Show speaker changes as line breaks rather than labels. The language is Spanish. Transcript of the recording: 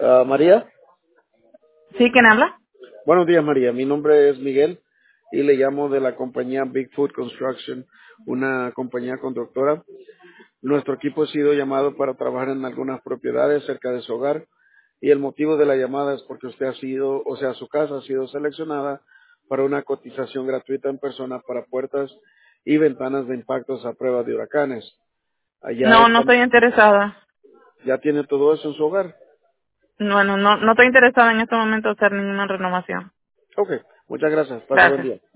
María.
¿Sí? ¿Quién habla?
Buenos días, María. Mi nombre es Miguel y le llamo de la compañía Bigfoot Construction, una compañía constructora. Nuestro equipo ha sido llamado para trabajar en algunas propiedades cerca de su hogar y el motivo de la llamada es porque usted ha sido, o sea, su casa ha sido seleccionada para una cotización gratuita en persona para puertas y ventanas de impactos a prueba de huracanes. Allá
No, no
está,
estoy interesada.
ya tiene todo eso en su hogar.
Bueno, no estoy interesada en este momento hacer ninguna renovación.
Ok, muchas gracias. Pase buen
Gracias.
día.